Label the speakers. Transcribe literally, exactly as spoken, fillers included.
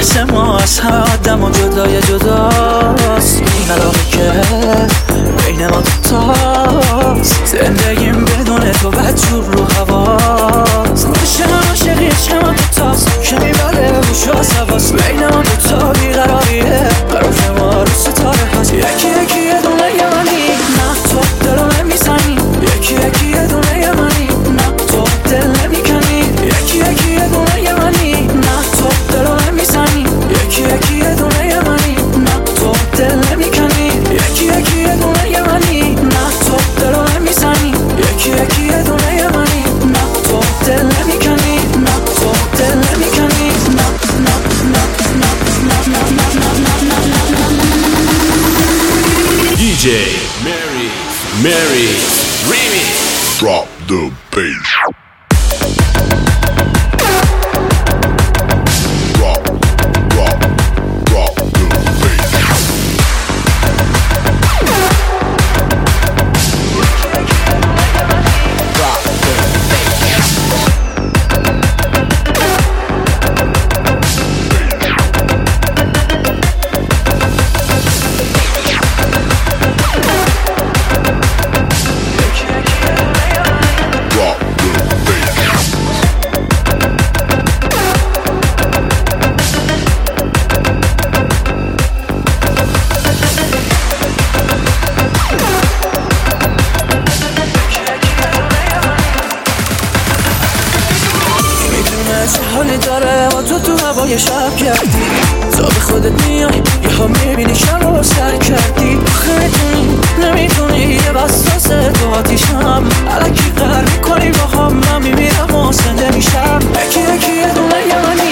Speaker 1: مثل ما از همه آدم و جدای جداست. این علاقه که بین ما دوتاست، زندگیم بدون تو بدجور رو هواست. عشق عاشقی عشق ما دوتاست که میبره روش و سواست. بین ما دوتا بیقراریه قرار که ما رو ستاره هست. یکی یکی یه دونه یه منی، نه تو دلو نمیزنی. یکی یکی یه دونه یه منی، نه تو دل نمیکنی. یکی یکی یه دونه یه منی، نه تو دلو نمیزنی. یکی یکی یه دونه یه منی، نه تو دل نمیکنی. یکی یکی یه دونه یه منی، نه تو دلو نمیزنی. یکی یکی یه دونه یه منی، نه تو دل نمیکنی. نه تو دل نمیکنی. نه نه نه نه نه نه نه نه نه نه.
Speaker 2: دی جی Mary Mary Remix.
Speaker 3: Drop the bass. Drop, drop, drop the bass. Drop the
Speaker 1: حالی داره و تو تو هوای شب کردی. تا به خودت میای یه ها میبینی شب رو سر کردی. خیلی نمیتونی یه بساسه تو آتیشم علکی قهر میکنی با هم. من میمیرم و زنده میشم. یکی یکی یه دونه یه منی،